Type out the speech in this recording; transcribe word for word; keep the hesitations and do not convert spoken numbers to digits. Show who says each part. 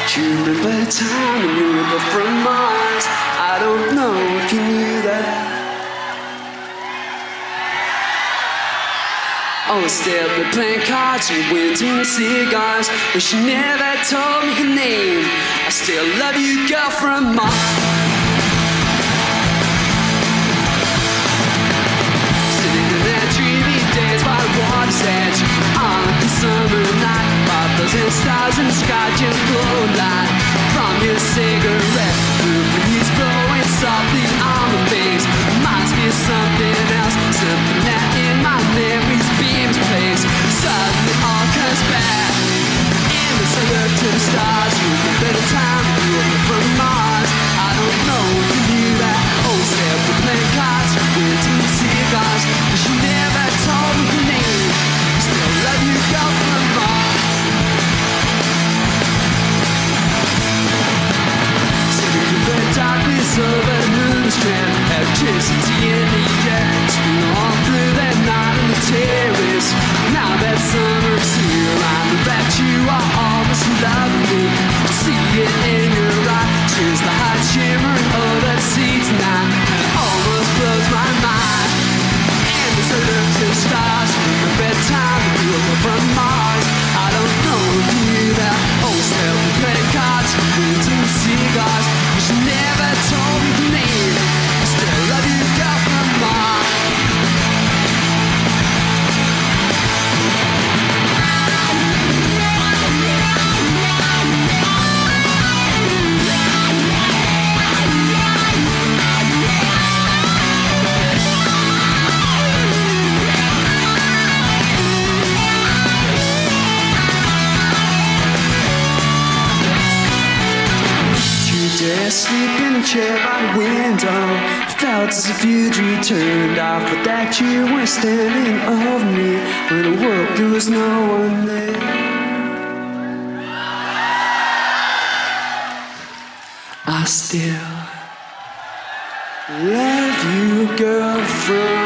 Speaker 1: Do you remember the time when you were from Mars? I don't know if you knew that. Oh, still be playing cards and winting cigars, but she never told me her name. I still love you, girl from Mars. Sitting in that dreamy days by the water's edge, on a summer night, by buzzing stars and the sky just glowing light from your cigarette. The breeze blowing softly on the face reminds me of something else, something that in my memories beams place. Suddenly all comes back, and as I look to the stars, you remember the time you were from Mars. I don't know if you knew that. Oh, said we're playing cards, we're doing cigars, but she never told me her name. Still love you, girl from Mars. Sitting in the darkness over the moon strand, electricity in the air, spin all through that night on the terrace. Now that summer's here, I know that you are almost in love with me. I see it in your eyes, just the hot shimmering over the sea tonight. It almost blows my mind. And as I look to the stars, remember the time that you were from Mars. I don't know if you knew that. Oh, still we play cards, we're doing cigars, but she never told me the name. I still love you, girl from Mars. Asleep in a chair by the window, felt as if you'd returned. I thought that you were standing over me when I woke, there was no one there. I still love you, girl from